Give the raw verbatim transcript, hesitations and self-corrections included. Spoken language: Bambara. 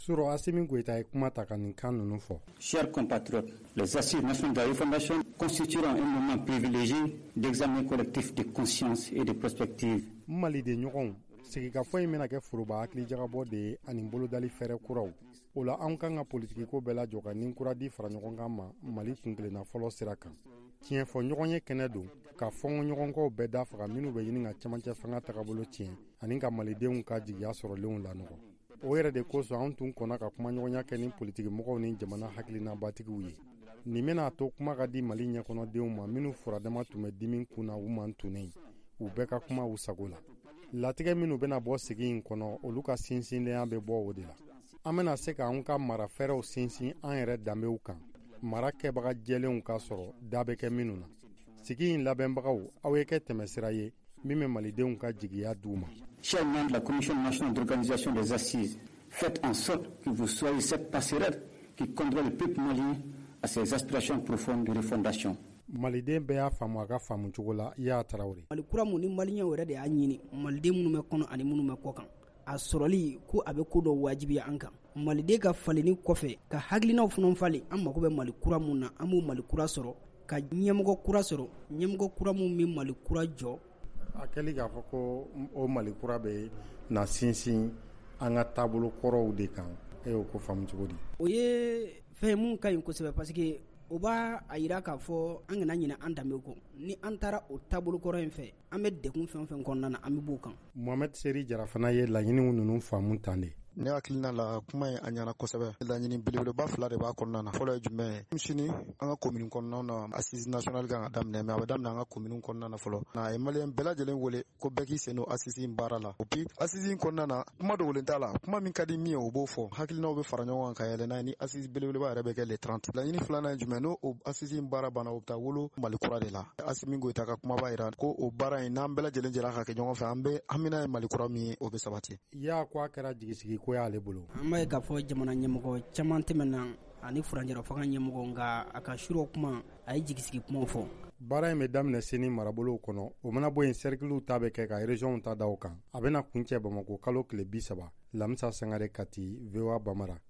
Suro Assimi Goïta ye kuma ta ka nin kan ninnu fɔ. Chers compatriotes, les assises nationales de la refondation constitueront un moment privilégié d'examen collectif de conscience et de prospective. Maliden ɲɔgɔnw sigikafɔ in bɛna kɛ foroba hakili jagabɔ de ye ani bolodali fɛrɛ kuraw. O la an kan ka politiki ko bɛɛ lajɔ ka nin kura di fara ɲɔgɔn kan ma Mali kunkilenna fɔlɔ sira kan. Tiɲɛ fɔ ɲɔgɔn ye kɛnɛ don ka fɔngɔ ɲɔgɔnkɔw bɛɛ da faga minnu bɛ ɲini ka cɛmancɛ fanga tagabolo tiɲɛ ani ka malidenw ka jigiya sɔrɔlenw lanɔgɔ. O yɛrɛ de kosɔn an tun kɔnna ka kuma ɲɔgɔnya kɛ ni politiki mɔgɔw ni jamana hakilinabatigiw ye. Nin bɛna to kuma ka di Mali ɲɛkɔnɔdenw ma minnu furadama tun bɛ dimi kunna u man tunnen u bɛɛ ka kuma u sago la. Latigɛ minnu bɛna bɔ sigi in kɔnɔ olu ka sinsinlenya bɛ bɔ o de la. An bɛna se ka an ka mara fɛrɛw sinsin an yɛrɛ danbew kan. Mara kɛbaga jɛlenw ka sɔrɔ da bɛ kɛ minnu na. Sigi in labɛnbagaw aw ye kɛ tɛmɛsira ye min bɛ malidenw ka jigiya d'u ma. Chers membres de la Commission nationale d'organisation des assises, faites en sorte que vous soyez cette passerelle qui conduira le peuple malien à ses aspirations profondes de refondation. Maliden bɛɛ y'a faamu a ka faamu cogo la i y'a Tarawele. Mali kura mun ni maliyɛnw yɛrɛ de y'a ɲini maliden minnu bɛ kɔnɔ ani minnu bɛ kɔ kan. A sɔrɔli ko a bɛ ko dɔ wajibiya an kan. Maliden ka falenni kɔfɛ ka hakilinaw fana falen an mako bɛ Mali kura mun na an b'o Mali kura sɔrɔ ka ɲɛmɔgɔ kura sɔrɔ ɲɛmɔgɔ kura mun bɛ Mali kura jɔ. A kɛli k'a fɔ ko o Mali kura bɛ na sinsin an ka taabolo kɔrɔw de kan e y'o ko faamu cogo di? O ye fɛn mun ka ɲi kosɛbɛ parce que o b'a a yira k'a fɔ an kana ɲinɛ an danbe kɔ ni an taara o taabolo kɔrɔ in fɛ an bɛ degun fɛn fɛn kɔnɔna na an bɛ b'o kan. Mohamed Seri Jara fana ye laɲiniw ninnu faamu tan de. Ne hakilina la kuma in a ɲana kosɛbɛ. Laɲini belebeleba fila de b'a kɔnɔna na. Fɔlɔ ye jumɛn ye? Sini an ka commune kɔnɔnaw na assise nationale kan ka daminɛ mais a bɛ daminɛ an ka commune kɔnɔna na fɔlɔ. Na a ye maliyɛn bɛɛ lajɛlen wele ko bɛɛ k'i sen don assise in baara la. Et puis assise in kɔnɔna na kuma dogolen t'a la. Kuma min ka di min ye o b'o fɔ. Hakilinaw bɛ fara ɲɔgɔn kan ka yɛlɛ n'a ye ni assise belebeleba yɛrɛ bɛ kɛ le trente. Laɲini filanan ye jumɛn? N'o o assise in baara banna o bɛ taa wolo Mali kura de la. Assimi Goïta ka kuma b'a yira ko o baara in n'an bɛɛ lajɛlen jɛra ka kɛ ɲɔgɔn fɛ an bɛ hamina ye Mali kura min ye o bɛ sabati. I y'a ko a kɛra jigisigi ko y'ale bolo. An b'a ye k'a fɔ jamana ɲɛmɔgɔ caman tɛmɛna ani furanjɛra fanga ɲɛmɔgɔ nka a ka surɔ kuma a ye jigisigi kumaw fɔ. Baara in bɛ daminɛ sini marabolow kɔnɔ o mana bɔ yen cerclew ta bɛ kɛ ka région ta da o kan a bɛna kuncɛ Bamako kalo tile bi saba Lamisa Sangare Kati V O A Bamara.